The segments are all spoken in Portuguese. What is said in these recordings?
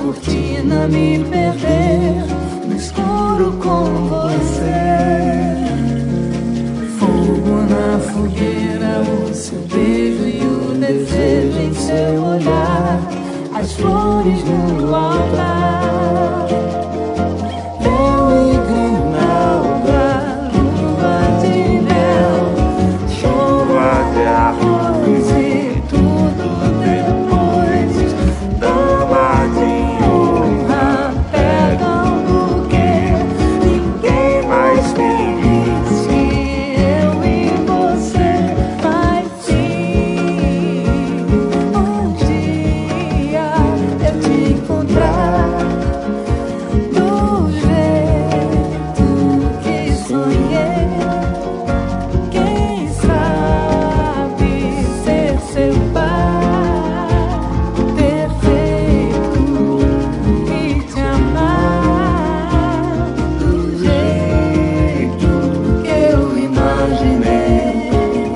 cortina me perder no escuro com você. Fogo na fogueira, o seu beijo e o desejo em seu olhar, as flores no altar. Eu e grinalda, lua de mel, chuva de arroz e tudo depois. Dama de honra, pega um buquê, ninguém mais feliz que eu e você. Vai sim, um dia eu te encontrar do jeito que sonhei. Quem sabe ser seu pai perfeito e te amar do jeito que eu imaginei.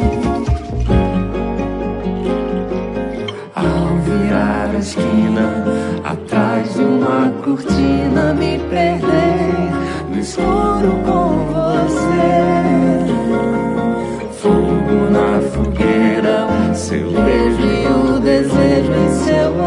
Ao virar a esquina, atrás de uma cortina, me perder no escuro com você. Fogo na fogueira, seu beijo e o desejo em seu